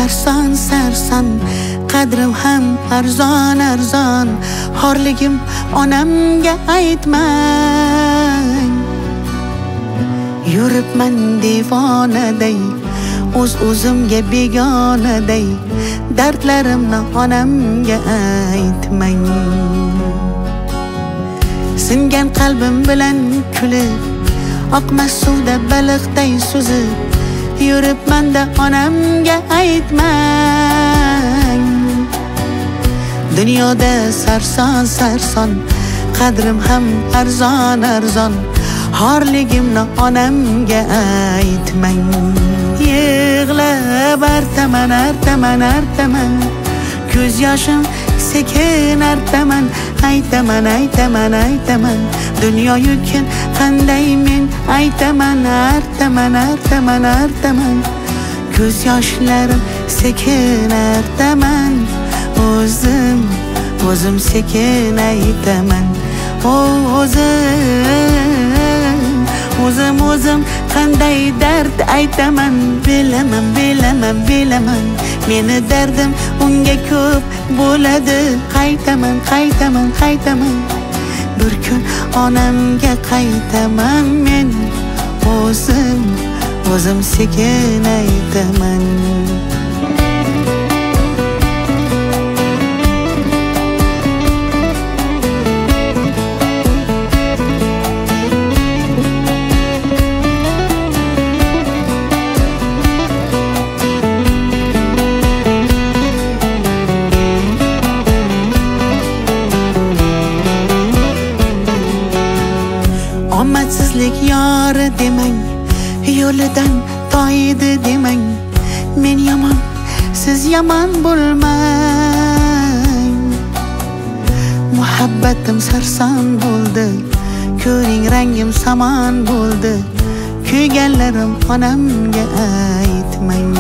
sarson sarson, qadrim ham arzon arzon. Xorligim onamga aytmang. Yuribman devonaday, o'zimga begonaday. Dardlarimni onamga aytmang. Singan qalbim bilan kulib, oqmas suvda baliqday suzib, yuribman-da onamga aytmang. Dunyoda sarson sarson, qadrim ham arzon arzon. Xorligimni onamga aytmang. Yig'lab artaman artaman artaman, ko'z yoshim sekin artaman. Aytaman aytaman aytaman, dunyo yukin qanday men aytaman. Artaman artaman artaman, ko'z yoshlarim sekin artaman. O'zim sekin aytaman. O'zim qanday dard aytaman. Bilaman meni dardim unga ko'p bo'ladi. Qaytaman bir kun onamga qaytaman men. O'zim sekin aytaman. Omadsizlik yori demang, yo'lidan toydi demang. Men yomon, siz yomon bo'lmang. Muhabbatim sarson bo'ldi, ko'ring rangim samon bo'ldi. Kuyganlarim onamga aytmang.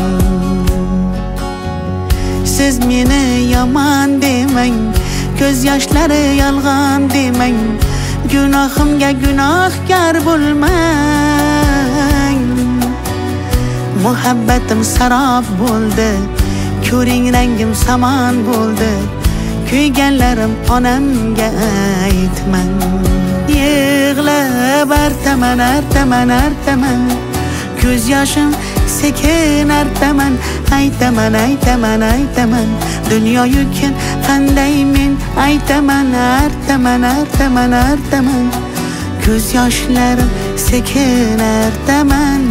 Siz meni yomon demang, ko'z yoshlari yolg'on demang. Gunohimga gunohkor bo'lmang. Muhabbatim sarob bo'ldi, ko'ring rangim samon bo'ldi. Kuyganlarim onamga aytmang. Yig'lab artaman artaman artaman, ko'z yoshim sekin artaman. Aytaman aytaman aytaman, dunyo yukin qanday men aytaman. Artaman artaman artaman, ko'z yoshlarim sekin artaman.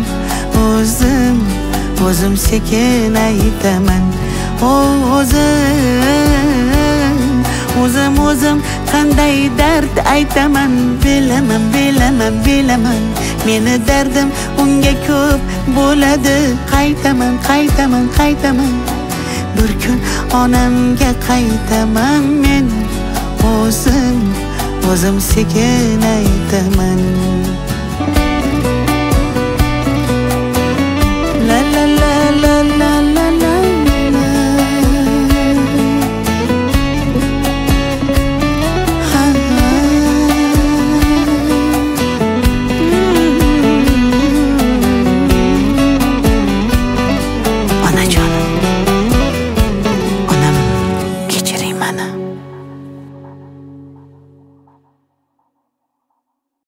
O'zim sekin aytaman. O'zim qanday dard aytaman. Bilaman meni dardim unga ko'p bo'ladi. Qaytaman bir kun onamga qaytaman men. O'zim sekin aytaman.